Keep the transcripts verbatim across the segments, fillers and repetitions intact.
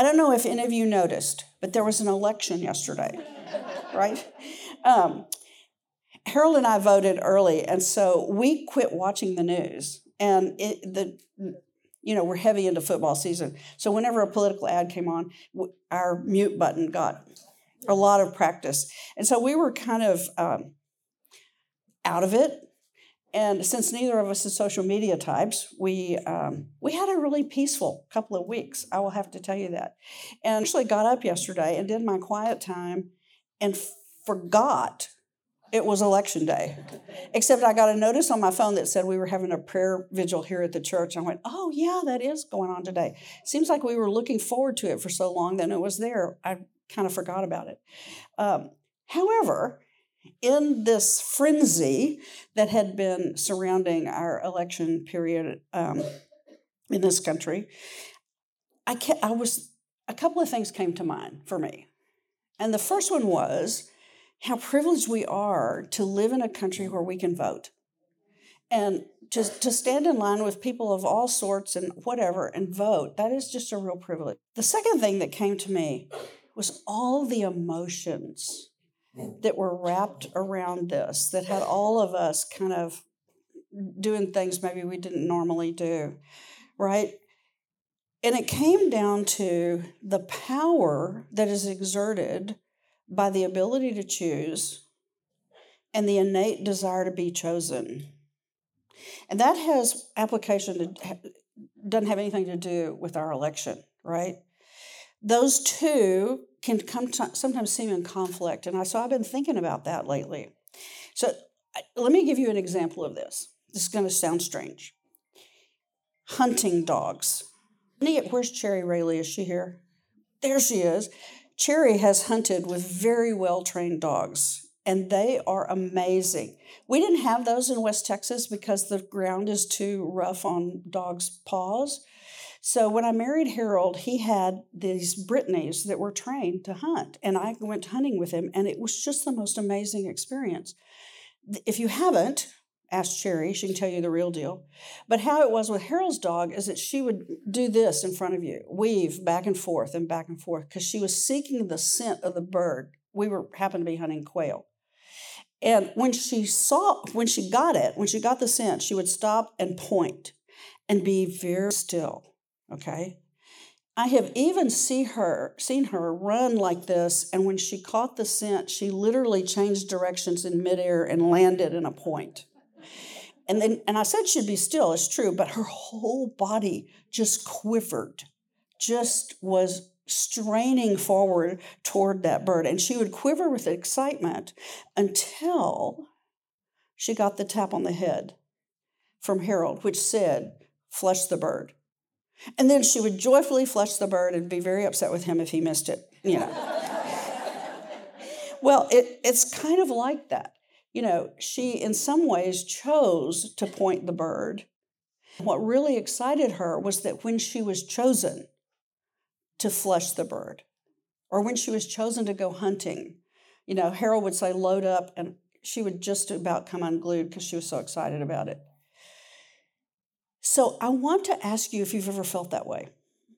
I don't know if any of you noticed, but there was an election yesterday, right? Um, Harold and I voted early, and so we quit watching the news. And it, the, you know, we're heavy into football season, so whenever a political ad came on, our mute button got a lot of practice, and so we were kind of um, out of it. And since neither of us is social media types, we um, we had a really peaceful couple of weeks. I will have to tell you that. And I actually got up yesterday and did my quiet time and f- forgot it was election day. Except I got a notice on my phone that said we were having a prayer vigil here at the church. And I went, oh, yeah, that is going on today. Seems like we were looking forward to it for so long that it was there. I kind of forgot about it. Um, however, in this frenzy that had been surrounding our election period um, in this country, I, kept, I was a couple of things came to mind for me. And the first one was how privileged we are to live in a country where we can vote. And just to stand in line with people of all sorts and whatever and vote, that is just a real privilege. The second thing that came to me was all the emotions that were wrapped around this, that had all of us kind of doing things maybe we didn't normally do, right? And it came down to the power that is exerted by the ability to choose and the innate desire to be chosen. And that has application to, doesn't have anything to do with our election, right? Those two can come to, sometimes seem in conflict. And I, so I've been thinking about that lately. So I, let me give you an example of this. This is going to sound strange. Hunting dogs. Where's Cherry Rayleigh? Is she here? There she is. Cherry has hunted with very well-trained dogs, and they are amazing. We didn't have those in West Texas because the ground is too rough on dogs' paws. So when I married Harold, he had these Brittany's that were trained to hunt, and I went hunting with him, and it was just the most amazing experience. If you haven't, ask Cherry, she can tell you the real deal. But how it was with Harold's dog is that she would do this in front of you, weave back and forth and back and forth, because she was seeking the scent of the bird. We were happened to be hunting quail. And when she saw, when she got it, when she got the scent, she would stop and point and be very still. Okay, I have even see her, seen her run like this, and when she caught the scent, she literally changed directions in midair and landed in a point. And then, and I said she'd be still, it's true, but her whole body just quivered, just was straining forward toward that bird. And she would quiver with excitement until she got the tap on the head from Harold, which said, flush the bird. And then she would joyfully flush the bird and be very upset with him if he missed it, you know. Well, it, it's kind of like that. You know, she in some ways chose to point the bird. What really excited her was that when she was chosen to flush the bird, or when she was chosen to go hunting, you know, Harold would say, load up, and she would just about come unglued because she was so excited about it. So I want to ask you if you've ever felt that way.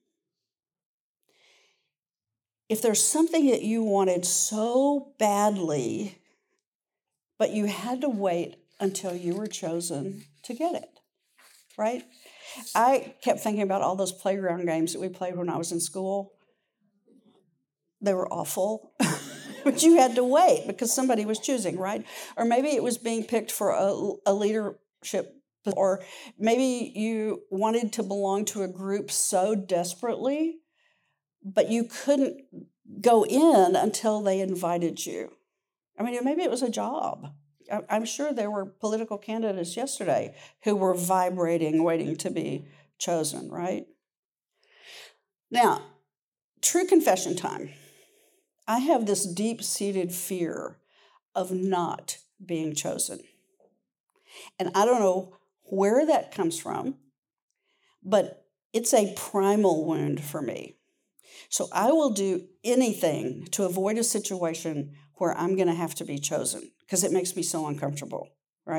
If there's something that you wanted so badly, but you had to wait until you were chosen to get it, right? I kept thinking about all those playground games that we played when I was in school. They were awful, but you had to wait because somebody was choosing, right? Or maybe it was being picked for a, a leadership, or maybe you wanted to belong to a group so desperately, but you couldn't go in until they invited you. I mean, maybe it was a job. I'm sure there were political candidates yesterday who were vibrating, waiting to be chosen, right? Now, true confession time. I have this deep-seated fear of not being chosen. And I don't know where that comes from, but it's a primal wound for me. So I will do anything to avoid a situation where I'm going to have to be chosen because it makes me so uncomfortable, right?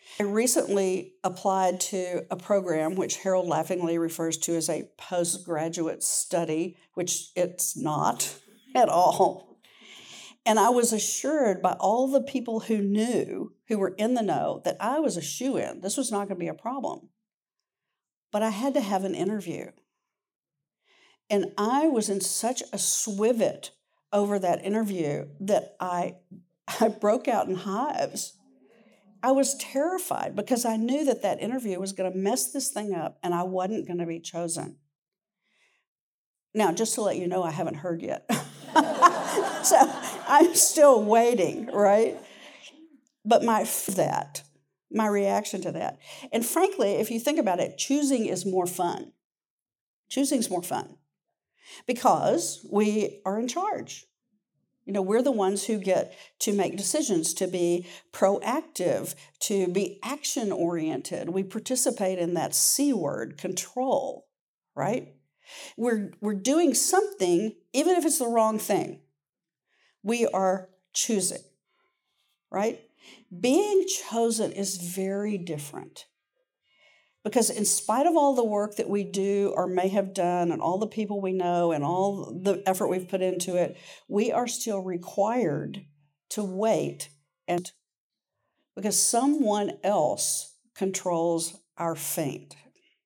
I recently applied to a program which Harold laughingly refers to as a postgraduate study, which it's not at all. And I was assured by all the people who knew, who were in the know, that I was a shoo-in. This was not going to be a problem. But I had to have an interview. And I was in such a swivet over that interview that I, I broke out in hives. I was terrified because I knew that that interview was going to mess this thing up and I wasn't going to be chosen. Now, just to let you know, I haven't heard yet. So I'm still waiting, right? But my that, my reaction to that. And frankly, if you think about it, choosing is more fun. Choosing is more fun because we are in charge. You know, we're the ones who get to make decisions, to be proactive, to be action-oriented. We participate in that C word, control, right? We're, we're doing something, even if it's the wrong thing. We are choosing, right? Being chosen is very different. Because in spite of all the work that we do or may have done and all the people we know and all the effort we've put into it, we are still required to wait and because someone else controls our fate.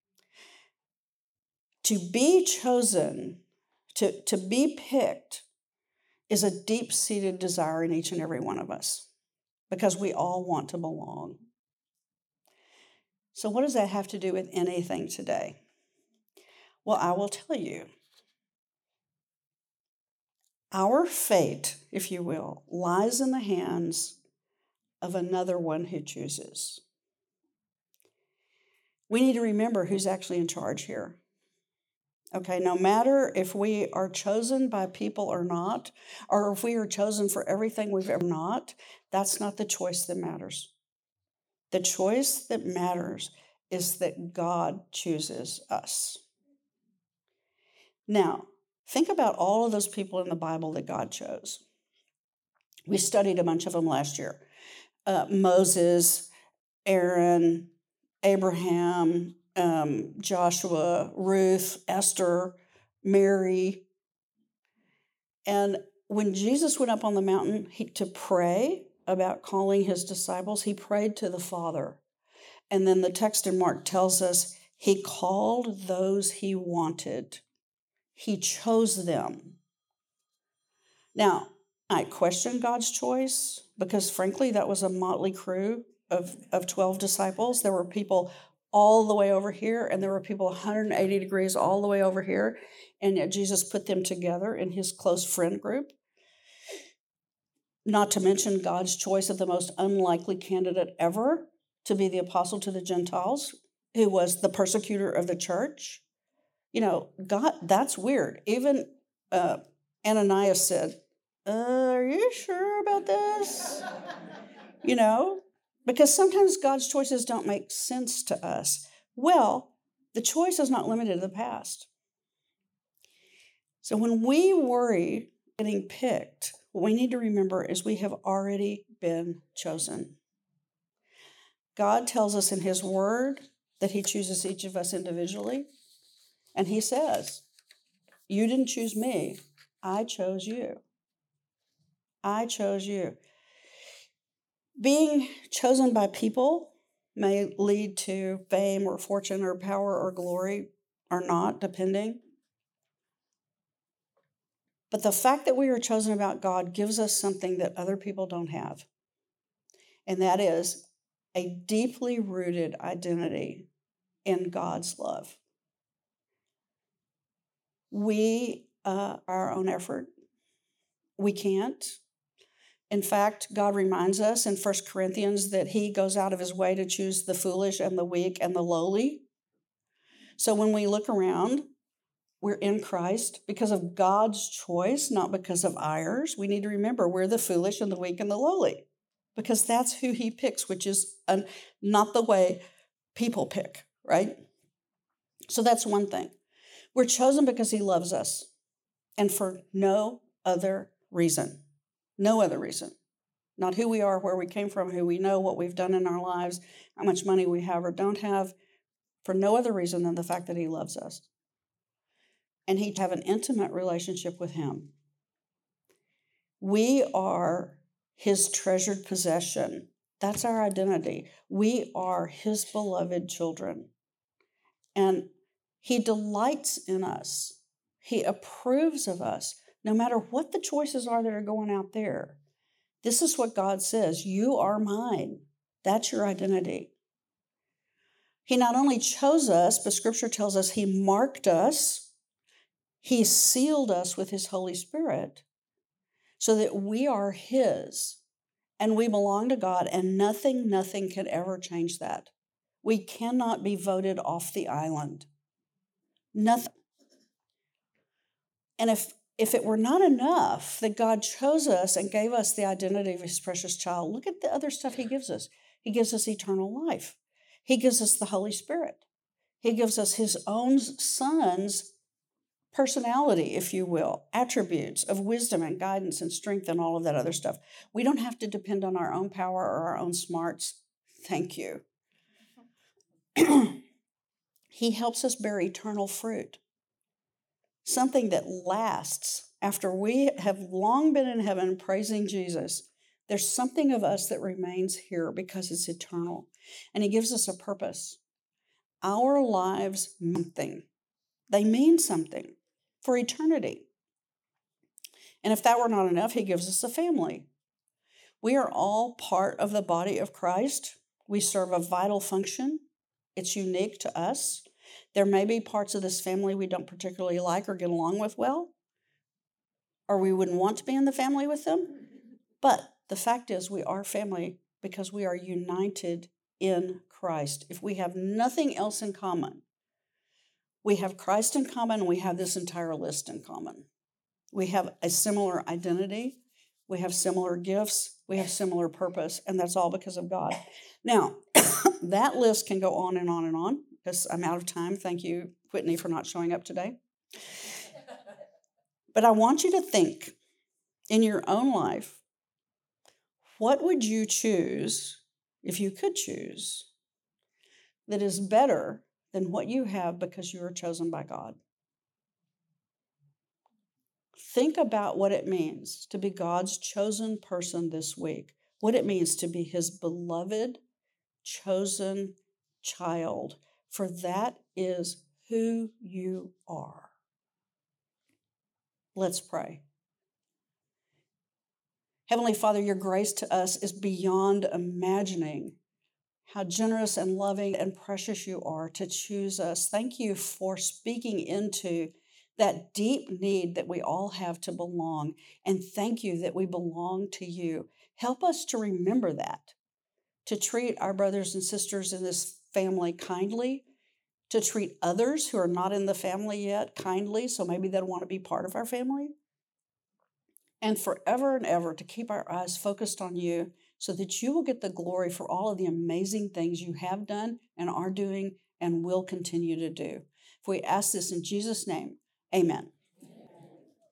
To be chosen, to, to be picked, is a deep-seated desire in each and every one of us because we all want to belong. So what does that have to do with anything today? Well, I will tell you. Our fate, if you will, lies in the hands of another one who chooses. We need to remember who's actually in charge here. Okay, no matter if we are chosen by people or not, or if we are chosen for everything we've ever not, that's not the choice that matters. The choice that matters is that God chooses us. Now, think about all of those people in the Bible that God chose. We studied a bunch of them last year. Uh, Moses, Aaron, Abraham, um, Joshua, Ruth, Esther, Mary. And when Jesus went up on the mountain he, to pray about calling his disciples, he prayed to the Father. And then the text in Mark tells us he called those he wanted. He chose them. Now, I question God's choice because, frankly, that was a motley crew of, of twelve disciples. There were people all the way over here, and there were people one hundred eighty degrees all the way over here. And yet Jesus put them together in his close friend group. Not to mention God's choice of the most unlikely candidate ever to be the apostle to the Gentiles, who was the persecutor of the church. You know, God, that's weird. Even uh, Ananias said, uh, are you sure about this? You know, because sometimes God's choices don't make sense to us. Well, the choice is not limited to the past. So when we worry getting picked, what we need to remember is we have already been chosen. God tells us in his word that he chooses each of us individually. And he says, you didn't choose me, I chose you. I chose you. Being chosen by people may lead to fame or fortune or power or glory or not, depending. But the fact that we are chosen about God gives us something that other people don't have. And that is a deeply rooted identity in God's love. We, uh, our own effort, we can't. In fact, God reminds us in First Corinthians that he goes out of his way to choose the foolish and the weak and the lowly. So when we look around, we're in Christ because of God's choice, not because of ours. We need to remember we're the foolish and the weak and the lowly because that's who he picks, which is an, not the way people pick, right? So that's one thing. We're chosen because he loves us and for no other reason. No other reason. Not who we are, where we came from, who we know, what we've done in our lives, how much money we have or don't have, for no other reason than the fact that he loves us. And he'd have an intimate relationship with him. We are his treasured possession. That's our identity. We are his beloved children. And he delights in us. He approves of us, no matter what the choices are that are going out there. This is what God says. You are mine. That's your identity. He not only chose us, but Scripture tells us he marked us. He sealed us with his Holy Spirit so that we are his and we belong to God, and nothing, nothing can ever change that. We cannot be voted off the island. Nothing. And if, if it were not enough that God chose us and gave us the identity of his precious child, look at the other stuff he gives us. He gives us eternal life. He gives us the Holy Spirit. He gives us his own son's personality, if you will, attributes of wisdom and guidance and strength and all of that other stuff. We don't have to depend on our own power or our own smarts. Thank you. He helps us bear eternal fruit, something that lasts after we have long been in heaven praising Jesus. There's something of us that remains here because it's eternal, and he gives us a purpose. Our lives mean something. They mean something for eternity. And if that were not enough, he gives us a family. We are all part of the body of Christ. We serve a vital function. It's unique to us. There may be parts of this family we don't particularly like or get along with well, or we wouldn't want to be in the family with them. But the fact is, we are family because we are united in Christ. If we have nothing else in common, we have Christ in common, and we have this entire list in common. We have a similar identity. We have similar gifts. We have similar purpose, and that's all because of God. Now, that list can go on and on and on because I'm out of time. Thank you, Whitney, for not showing up today. But I want you to think in your own life, what would you choose, if you could choose, that is better than what you have because you are chosen by God? Think about what it means to be God's chosen person this week, what it means to be his beloved, chosen child, for that is who you are. Let's pray. Heavenly Father, your grace to us is beyond imagining how generous and loving and precious you are to choose us. Thank you for speaking into that deep need that we all have to belong. And thank you that we belong to you. Help us to remember that, to treat our brothers and sisters in this family kindly, to treat others who are not in the family yet kindly, so maybe they'll want to be part of our family. And forever and ever to keep our eyes focused on you so that you will get the glory for all of the amazing things you have done and are doing and will continue to do. If we ask this in Jesus' name, amen.